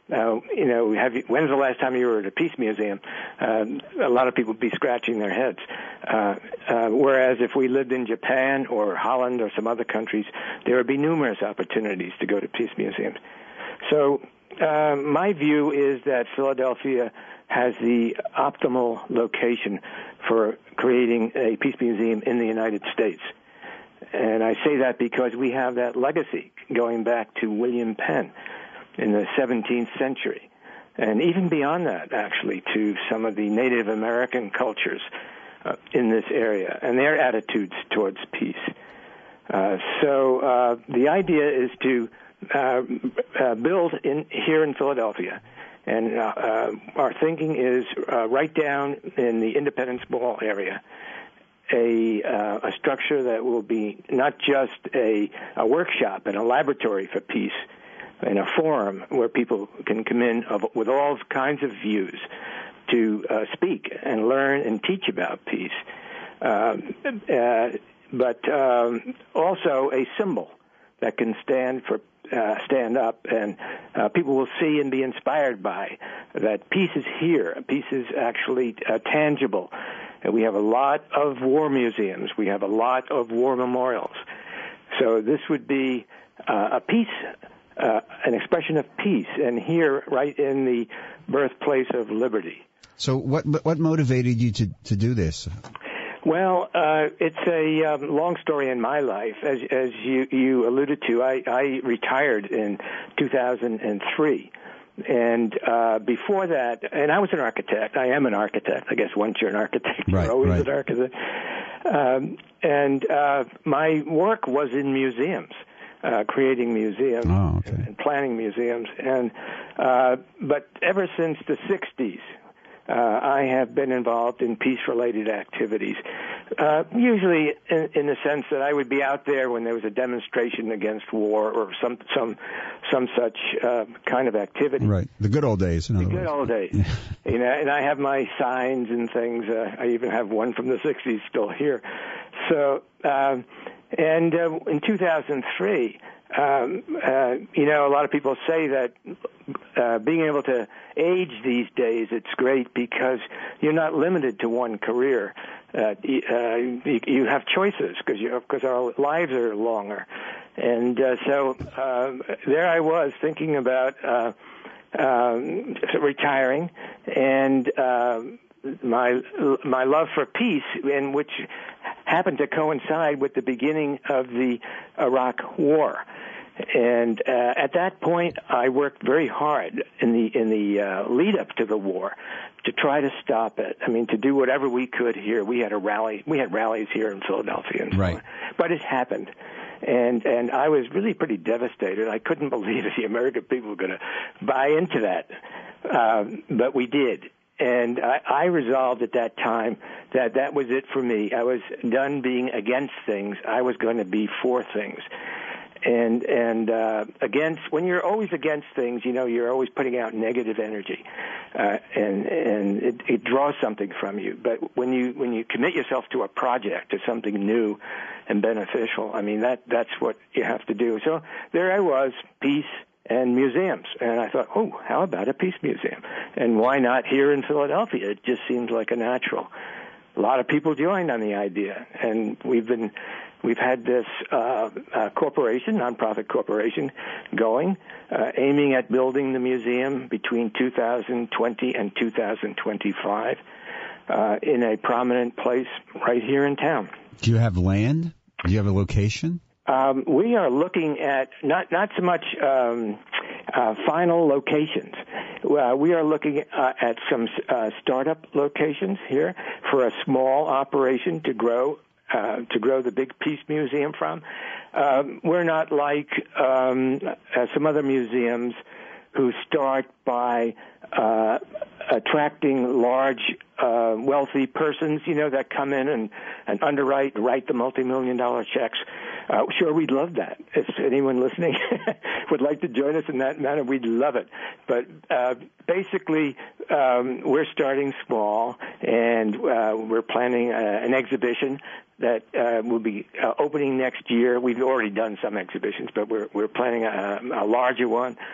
D: Uh, you know, have you, when's the last time you were at a peace museum? Uh, a lot of people would be scratching their heads. Uh, uh, whereas if we lived in Japan or Holland or some other countries, there would be numerous opportunities to go to peace museums. So uh, my view is that Philadelphia has the optimal location for creating a peace museum in the United States. And I say that because we have that legacy going back to William Penn in the seventeenth century, and even beyond that, actually, to some of the Native American cultures uh, in this area and their attitudes towards peace. Uh, so uh, the idea is to uh, uh, build in here in Philadelphia, and uh, uh, our thinking is uh, right down in the Independence Mall area, a, uh, a structure that will be not just a, a workshop and a laboratory for peace, in a forum where people can come in of, with all kinds of views to uh, speak and learn and teach about peace, uh, uh, but um, also a symbol that can stand for uh, stand up, and uh, people will see and be inspired by that peace is here. Peace is actually uh, tangible. And we have a lot of war museums. We have a lot of war memorials. So this would be uh, a peace. Uh, an expression of peace, and here, right in the birthplace of liberty.
B: So, what what motivated you to, to do this?
D: Well, uh, it's a um, long story in my life. As as you, you alluded to, I, I retired in two thousand three. And uh, before that, and I was an architect. I am an architect. I guess once you're an architect,
B: right,
D: you're always
B: right.
D: an architect. Um, and uh, my work was in museums. Uh, creating museums
B: oh, okay.
D: and planning museums, and uh, but ever since the sixties, uh, I have been involved in peace-related activities. Uh, usually, in, in the sense that I would be out there when there was a demonstration against war or some some some such uh, kind of activity.
B: Right, the good old days. In
D: the
B: other
D: good
B: words.
D: old days. You know, and I have my signs and things. Uh, I even have one from the sixties still here. So. Um, And uh, in two thousand three, um, uh, you know, a lot of people say that uh, being able to age these days, it's great because you're not limited to one career. Uh, uh, you, you have choices because you because our lives are longer. And uh, so uh, there I was thinking about uh, um, retiring and uh, my my love for peace, in which happened to coincide with the beginning of the Iraq War. And uh, at that point, I worked very hard in the in the uh, lead up to the war to try to stop it. I mean, to do whatever we could here. We had a rally. We had rallies here in Philadelphia, and so
B: right.
D: on. But it happened, and and I was really pretty devastated. I couldn't believe the American people were going to buy into that, um, but we did. And I, I resolved at that time that that was it for me. I was done being against things. I was going to be for things. And and uh, against, when you're always against things, you know, you're always putting out negative energy, uh, and and it, it draws something from you. But when you when you commit yourself to a project, to something new and beneficial, I mean, that that's what you have to do. So there I was, peace and museums. And I thought, oh, how about a peace museum? And why not here in Philadelphia? It just seems like a natural. A lot of people joined on the idea, and we've been, we've had this uh, uh, corporation, nonprofit corporation, going, uh, aiming at building the museum between two thousand twenty and two thousand twenty-five uh, in a prominent place right here in town.
B: Do you have land? Do you have a location?
D: Um, we are looking at not not so much um, uh, final locations. Uh, we are looking uh, at some uh, startup locations here for a small operation to grow uh, to grow the big Peace Museum from. Um, we're not like um, uh, some other museums who start by uh, attracting large, uh, wealthy persons, you know, that come in and, and underwrite, write the multi-million dollar checks. Uh, sure, we'd love that. If anyone listening would like to join us in that manner, we'd love it. But uh, basically, um, we're starting small, and uh, we're planning uh, an exhibition that uh, will be uh, opening next year. We've already done some exhibitions, but we're we're planning a, a larger one.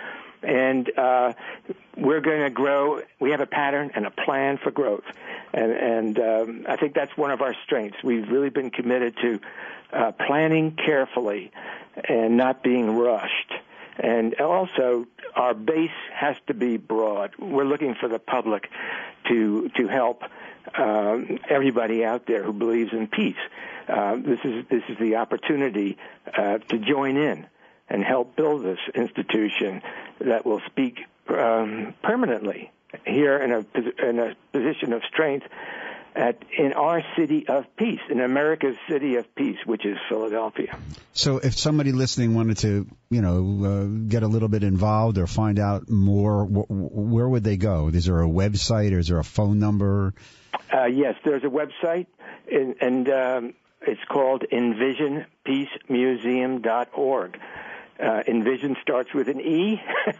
D: And uh, we're going to grow. We have a pattern and a plan for growth. And, and um, I think that's one of our strengths. We've really been committed to uh, planning carefully and not being rushed. And also, our base has to be broad. We're looking for the public to to help um, everybody out there who believes in peace. Uh, this is this is the opportunity uh, to join in and help build this institution that will speak um, permanently here in a in a position of strength at in our city of peace, in America's city of peace, which is Philadelphia.
B: So if somebody listening wanted to, you know, uh, get a little bit involved or find out more, wh- where would they go? Is there a website or is there a phone number?
D: Uh, yes, there's a website, and, and um, it's called envision peace museum dot org. Uh, Envision starts with an E,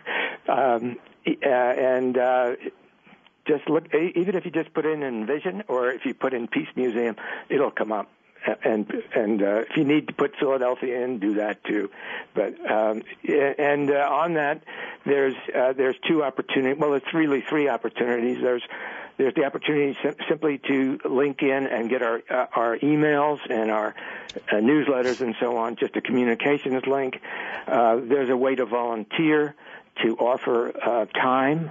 D: um, uh, and uh, just look, even if you just put in Envision or if you put in Peace Museum, it'll come up. And and uh, if you need to put Philadelphia in, do that too. But um, and uh, on that, there's uh, there's two opportunities. Well, it's really three opportunities. There's there's the opportunity sim- simply to link in and get our uh, our emails and our uh, newsletters and so on. Just a communications link. Uh, there's a way to volunteer, to offer uh, time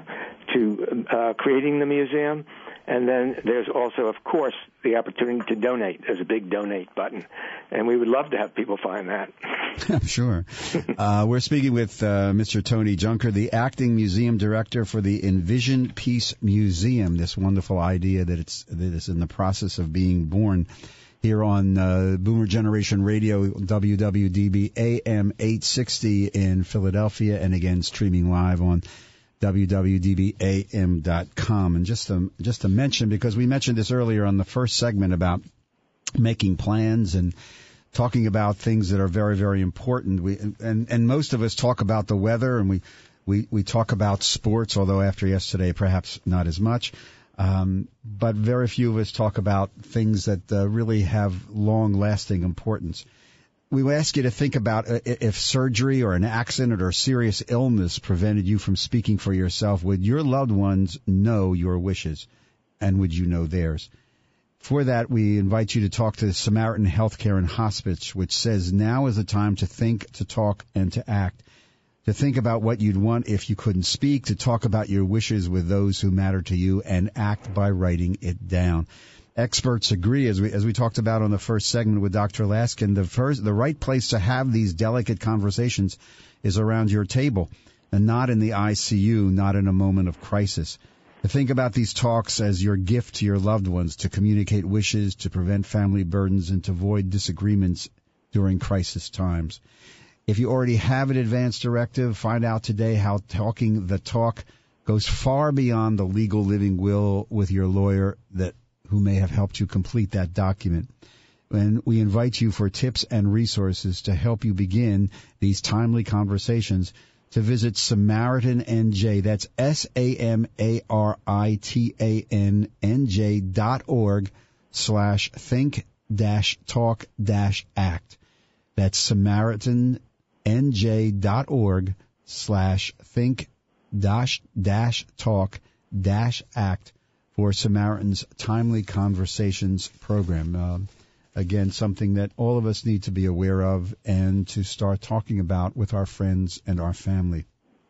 D: to uh, creating the museum. And then there's also, of course, the opportunity to donate. There's a big donate button, and we would love to have people find that.
B: I'm sure. uh, we're speaking with uh, Mister Tony Junker, the acting museum director for the Envision Peace Museum, this wonderful idea that it's that is in the process of being born here on uh, Boomer Generation Radio, W W D B A M eight sixty in Philadelphia, and again streaming live on W W D B A M dot com. And just to, just to mention, because we mentioned this earlier on the first segment about making plans and talking about things that are very, very important. We and, and most of us talk about the weather, and we, we, we talk about sports, although after yesterday perhaps not as much. Um, but very few of us talk about things that uh, really have long-lasting importance. We ask you to think about if surgery or an accident or a serious illness prevented you from speaking for yourself, would your loved ones know your wishes, and would you know theirs? For that, we invite you to talk to Samaritan Healthcare and Hospice, which says now is the time to think, to talk, and to act. To think about what you'd want if you couldn't speak, to talk about your wishes with those who matter to you, and act by writing it down. Experts agree, as we as we talked about on the first segment with Doctor Laskin, the first the right place to have these delicate conversations is around your table, and not in the I C U, not in a moment of crisis. To think about these talks as your gift to your loved ones, to communicate wishes, to prevent family burdens, and to avoid disagreements during crisis times. If you already have an advance directive, find out today how talking the talk goes far beyond the legal living will with your lawyer that who may have helped you complete that document. And we invite you for tips and resources to help you begin these timely conversations to visit Samaritan N J. That's S A M A R I T A N N J dot org slash think dash talk dash act. That's Samaritan N J dot org slash think dash dash talk dash act for Samaritan's Timely Conversations program. Uh, again, something that all of us need to be aware of and to start talking about with our friends and our family.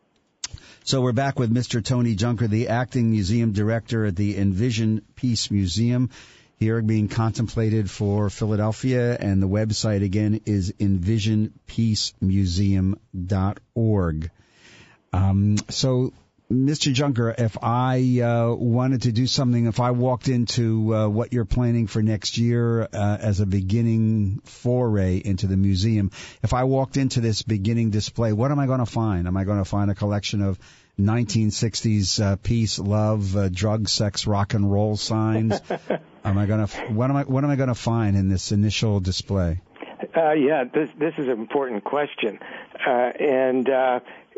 B: So we're back with Mister Tony Junker, the acting museum director at the Envision Peace Museum, here being contemplated for Philadelphia, and the website again is envision peace museum dot org. Um, so, Mister Junker, if I uh, wanted to do something, if I walked into uh, what you're planning for next year uh, as a beginning foray into the museum, if I walked into this beginning display, what am I going to find? Am I going to find a collection of nineteen sixties uh, peace, love, uh, drug, sex, rock and roll signs? am I going to what am I what am I going to find in this initial display?
D: Uh, yeah, this this is an important question, uh, and uh,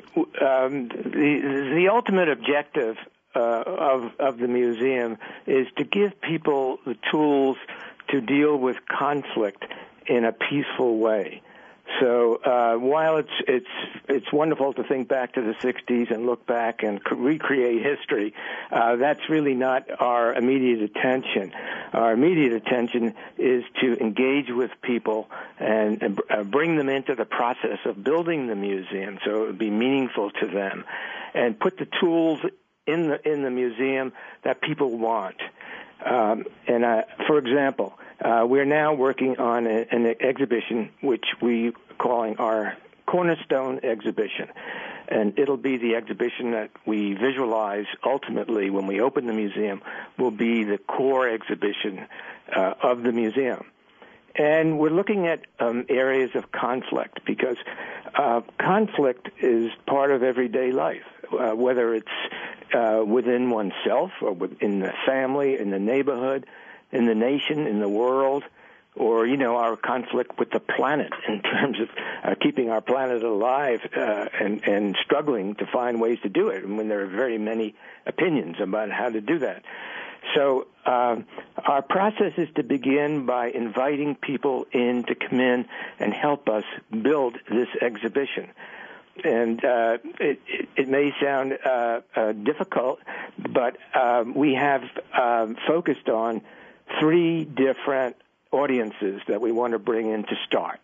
D: um, the the ultimate objective uh, of of the museum is to give people the tools to deal with conflict in a peaceful way. So uh, while it's it's it's wonderful to think back to the sixties and look back and recreate history, uh, that's really not our immediate attention. Our immediate attention is to engage with people and, and uh, bring them into the process of building the museum, so it would be meaningful to them, and put the tools in the in the museum that people want. Um, and uh, for example, uh, we're now working on a, an exhibition which we calling our Cornerstone exhibition, and it'll be the exhibition that we visualize ultimately when we open the museum will be the core exhibition uh, of the museum. And we're looking at um, areas of conflict because uh, conflict is part of everyday life, uh, whether it's uh, within oneself or within the family, in the neighborhood, in the nation, in the world, or, you know, our conflict with the planet in terms of uh, keeping our planet alive uh, and, and struggling to find ways to do it, and when there are very many opinions about how to do that. So uh, our process is to begin by inviting people in to come in and help us build this exhibition. And uh, it, it may sound uh, uh, difficult, but uh, we have uh, focused on three different audiences that we want to bring in to start.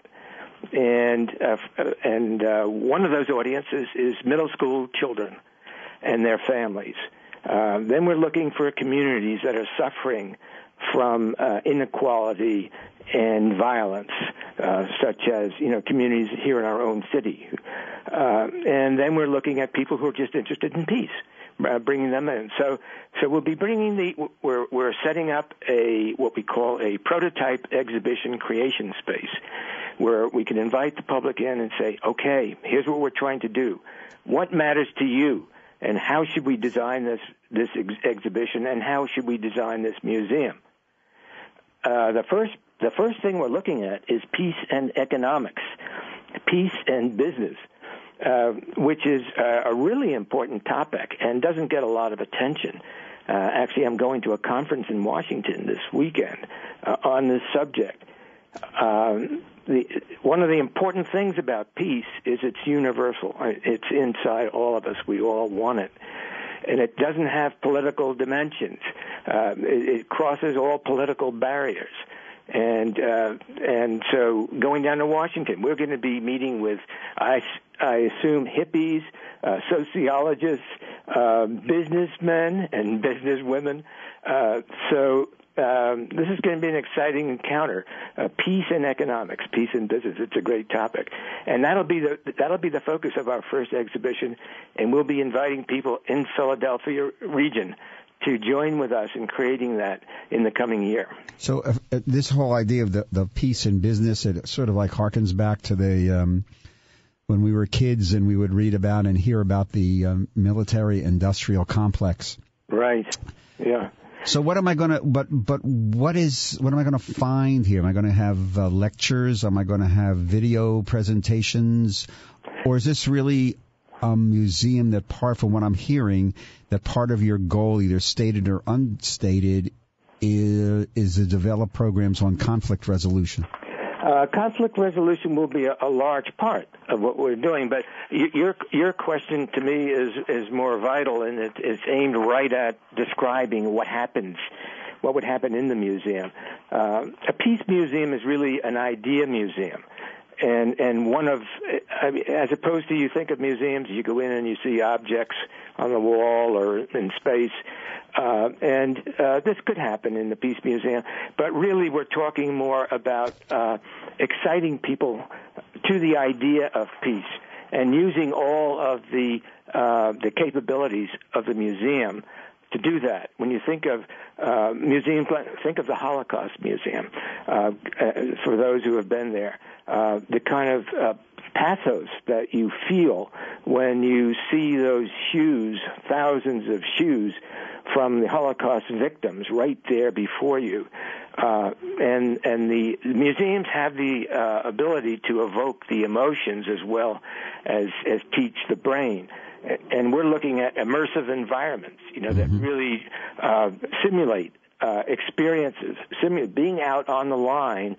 D: And uh, and uh, one of those audiences is middle school children and their families. Uh, then we're looking for communities that are suffering from uh, inequality and violence, uh, such as, you know, communities here in our own city. Uh, and then we're looking at people who are just interested in peace, uh, bringing them in. So, so we'll be bringing the, we're, we're setting up a, what we call a prototype exhibition creation space, where we can invite the public in and say, okay, here's what we're trying to do. What matters to you? And how should we design this this ex- exhibition? And how should we design this museum? Uh, the first the first thing we're looking at is peace and economics, peace and business, uh, which is uh, a really important topic and doesn't get a lot of attention. Uh, actually, I'm going to a conference in Washington this weekend uh, on this subject. Um, the, one of the important things about peace is it's universal. It's inside all of us. We all want it. And it doesn't have political dimensions. Uh, it, it crosses all political barriers. And uh, and so going down to Washington, we're going to be meeting with, I, I assume, hippies, uh, sociologists, uh, businessmen and businesswomen. Uh, so um, this is going to be an exciting encounter. Uh, peace and economics, peace and business. It's a great topic, and that'll be the that'll be the focus of our first exhibition. And we'll be inviting people in Philadelphia region to join with us in creating that in the coming year.
B: So uh, this whole idea of the, the peace in business, it sort of like harkens back to the um, when we were kids and we would read about and hear about the um, military-industrial complex.
D: Right. Yeah.
B: So what am I going to? But but what is what am I going to find here? Am I going to have uh, lectures? Am I going to have video presentations? Or is this really a museum that, part from what I'm hearing, that part of your goal, either stated or unstated, is, is to develop programs on conflict resolution?
D: Uh, conflict resolution will be a, a large part of what we're doing, but y- your your question to me is is more vital, and it, it's aimed right at describing what happens, what would happen in the museum. Uh, a peace museum is really an idea museum. And and one of, I mean, as opposed to you think of museums, you go in and you see objects on the wall or in space, uh, and uh, this could happen in the Peace Museum. But really, we're talking more about uh, exciting people to the idea of peace and using all of the uh, the capabilities of the museum to do that. When you think of uh, museums, think of the Holocaust Museum, uh, for those who have been there. Uh, the kind of uh, pathos that you feel when you see those shoes, thousands of shoes from the Holocaust victims right there before you. Uh, and and the museums have the uh, ability to evoke the emotions as well as, as teach the brain. And we're looking at immersive environments, you know, that really uh, simulate uh, experiences, simulate being out on the line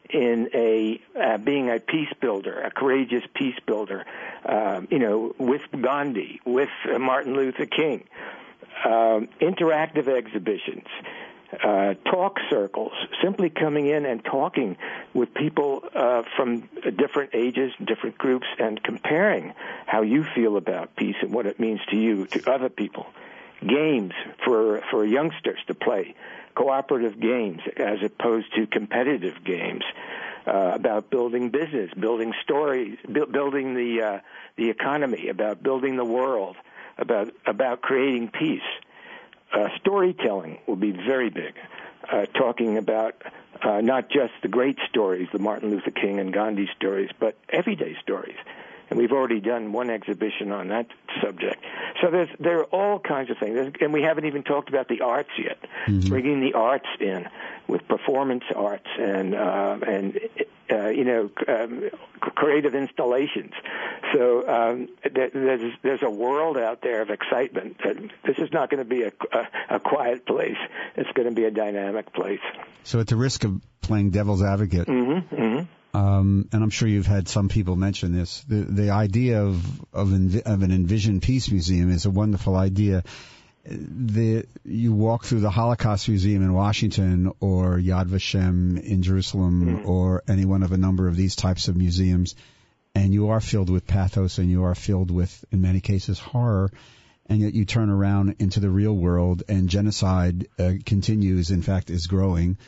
D: in a uh, being a peace builder, a courageous peace builder, uh, you know, with Gandhi, with uh, Martin Luther King, uh, interactive exhibitions, uh, talk circles, simply coming in and talking with people uh, from different ages, different groups, and comparing how you feel about peace and what it means to you, to other people. Games for for youngsters to play, cooperative games as opposed to competitive games, uh, about building business, building stories, bu- building the uh, the economy, about building the world, about about creating peace. Uh, storytelling will be very big, uh, talking about uh, not just the great stories, the Martin Luther King and Gandhi stories, but everyday stories. And we've already done one exhibition on that subject. So there's, there are all kinds of things. There's, and we haven't even talked about the arts yet, mm-hmm. bringing the arts in with performance arts and, uh, and uh, you know, um, creative installations. So um, there's, there's a world out there of excitement. This is not going to be a, a, a quiet place. It's going to be a dynamic place.
B: So at the risk of playing devil's advocate,
D: mm-hmm, mm-hmm.
B: Um, and I'm sure you've had some people mention this. The, the idea of of, envi- of an Envision Peace Museum is a wonderful idea. The, you walk through the Holocaust Museum in Washington or Yad Vashem in Jerusalem mm-hmm. or any one of a number of these types of museums, and you are filled with pathos and you are filled with, in many cases, horror. And yet you turn around into the real world and genocide uh, continues, in fact, is growing.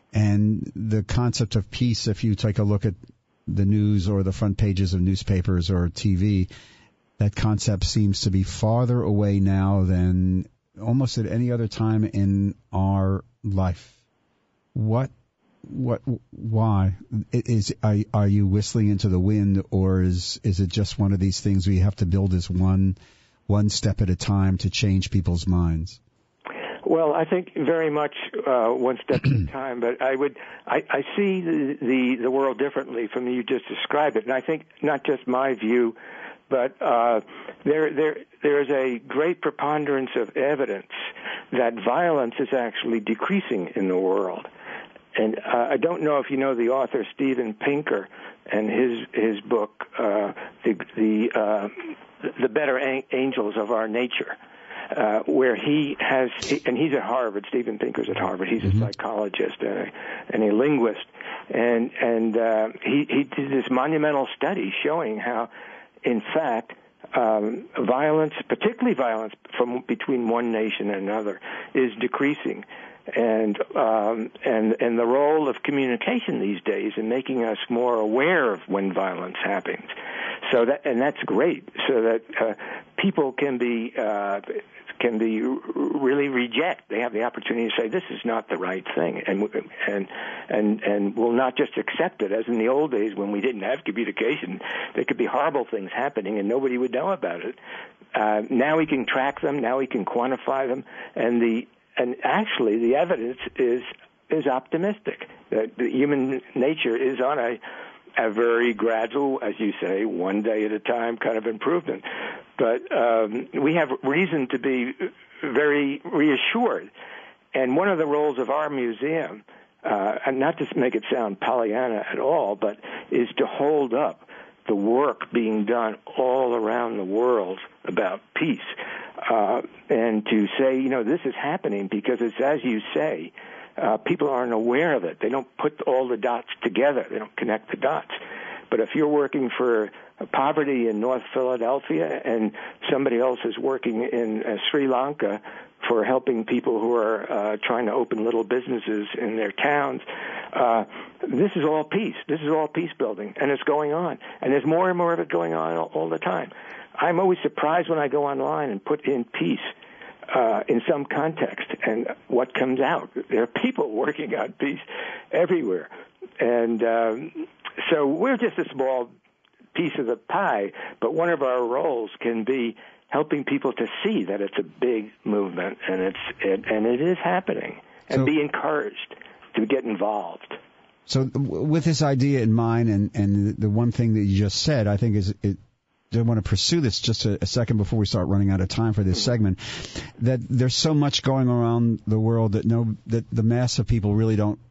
B: And the concept of peace, if you take a look at the news or the front pages of newspapers or T V, that concept seems to be farther away now than almost at any other time in our life. What, what, why? Is, are, are you whistling into the wind, or is, is it just one of these things we have to build as one, one step at a time to change people's minds?
D: Well, I think very much uh, one step at a time, but I would I, I see the, the the world differently from you just described it, and I think not just my view, but uh, there there there is a great preponderance of evidence that violence is actually decreasing in the world. And uh, I don't know if you know the author Steven Pinker and his his book, uh, the the uh, the Better Angels of Our Nature. Uh, where he has, and he's at Harvard, Steven Pinker's at Harvard, he's mm-hmm. a psychologist and a, and a linguist, and and uh, he, he did this monumental study showing how, in fact, um, violence, particularly violence from between one nation and another, is decreasing. And um, and and the role of communication these days in making us more aware of when violence happens, so that and that's great, so that uh, people can be uh, can be really reject. They have the opportunity to say this is not the right thing, and and and and will not just accept it. As in the old days when we didn't have communication, there could be horrible things happening and nobody would know about it. Uh, now we can track them. Now we can quantify them, and the And actually, the evidence is is optimistic. That the human nature is on a a very gradual, as you say, one day at a time kind of improvement. But um, we have reason to be very reassured. And one of the roles of our museum, uh, and not to make it sound Pollyanna at all, but is to hold up the work being done all around the world about peace. Uh, and to say, you know, this is happening because it's, as you say, uh, people aren't aware of it. They don't put all the dots together. They don't connect the dots. But if you're working for poverty in North Philadelphia and somebody else is working in uh, Sri Lanka for helping people who are uh, trying to open little businesses in their towns, uh, this is all peace. This is all peace building, and it's going on. And there's more and more of it going on all, all the time. I'm always surprised when I go online and put in peace uh, in some context, and what comes out. There are people working on peace everywhere. And um, so we're just a small piece of the pie, but one of our roles can be helping people to see that it's a big movement, and it's it, and it is happening, and so, be encouraged to get involved.
B: So with this idea in mind, and, and the one thing that you just said, I think is it, I want to pursue this just a, a second before we start running out of time for this segment, that there's so much going around the world that no, that the mass of people really don't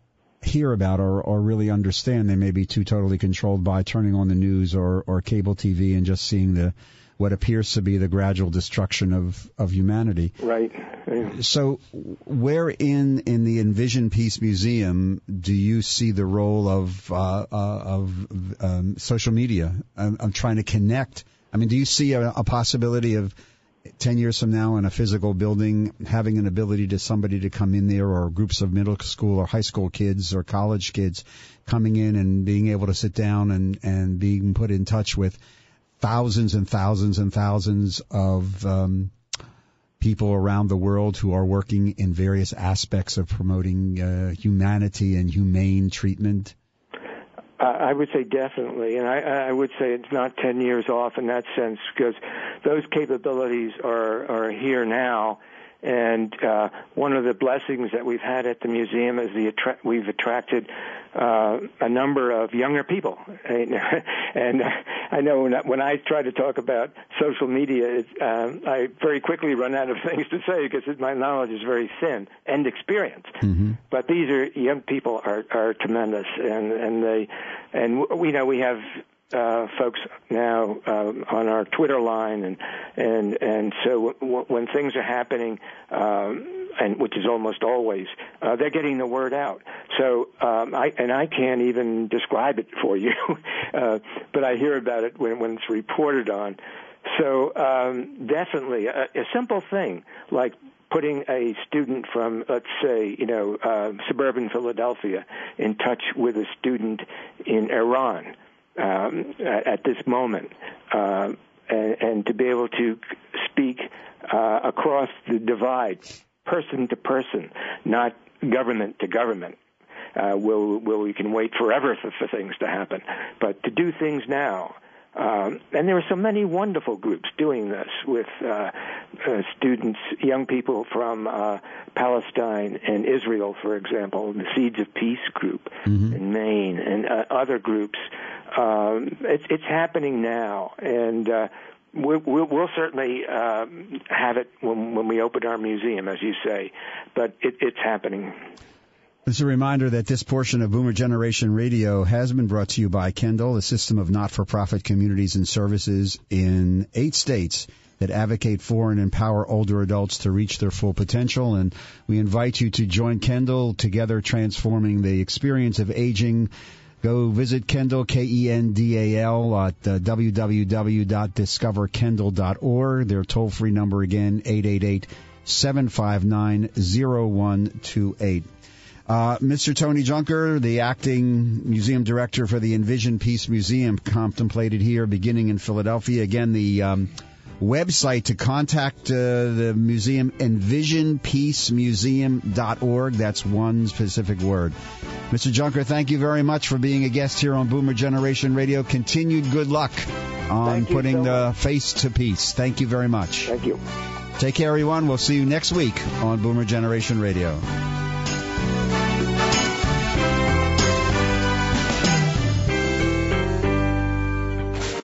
B: hear about or, or really understand. They may be too totally controlled by turning on the news or, or cable T V and just seeing the what appears to be the gradual destruction of, of humanity.
D: Right. Yeah.
B: So where in, in the Envision Peace Museum do you see the role of uh, uh, of um, social media? I'm, I'm trying to connect. I mean, do you see a, a possibility of ten years from now in a physical building having an ability to somebody to come in there, or groups of middle school or high school kids or college kids coming in and being able to sit down and, and being put in touch with thousands and thousands and thousands of um, people around the world who are working in various aspects of promoting uh, humanity and humane treatment?
D: Uh, I would say definitely, and I, I would say it's not ten years off in that sense, because those capabilities are, are here now. And uh, one of the blessings that we've had at the museum is the attra- we've attracted uh, a number of younger people. And I know when I, when I try to talk about social media, it, uh, I very quickly run out of things to say because my knowledge is very thin and experience. Mm-hmm. But these are young people are, are tremendous, and and they and we know we have. Uh, folks now uh, on our Twitter line, and and and so w- when things are happening, um, and which is almost always, uh, they're getting the word out. So um, I and I can't even describe it for you, uh, but I hear about it when, when it's reported on. So um, definitely a, a simple thing like putting a student from, let's say, you know, uh, suburban Philadelphia in touch with a student in Iran. Um, at, at this moment, uh, and, and to be able to speak uh, across the divide, person to person, not government to government, uh, where, where we can wait forever for, for things to happen, but to do things now. Um, and there are so many wonderful groups doing this with uh, uh, students, young people from uh, Palestine and Israel, for example, the Seeds of Peace group mm-hmm. in Maine, and uh, other groups. Um, it's, it's happening now, and uh, we'll, we'll, we'll certainly uh, have it when, when we open our museum, as you say, but it, it's happening.
B: It's a reminder that this portion of Boomer Generation Radio has been brought to you by Kendall, a system of not-for-profit communities and services in eight states that advocate for and empower older adults to reach their full potential. And we invite you to join Kendall, together transforming the experience of aging. Go visit Kendall, K E N D A L, at uh, w w w dot discover kendall dot org. Their toll-free number again, eight eight eight, seven five nine, zero one two eight. Uh, Mister Tony Junker, the acting museum director for the Envision Peace Museum, contemplated here, beginning in Philadelphia. Again, the um, website to contact uh, the museum, envision peace museum dot org. That's one specific word. Mister Junker, thank you very much for being a guest here on Boomer Generation Radio. Continued good luck on putting so the face to peace. Thank you very much.
D: Thank you.
B: Take care, everyone. We'll see you next week on Boomer Generation Radio.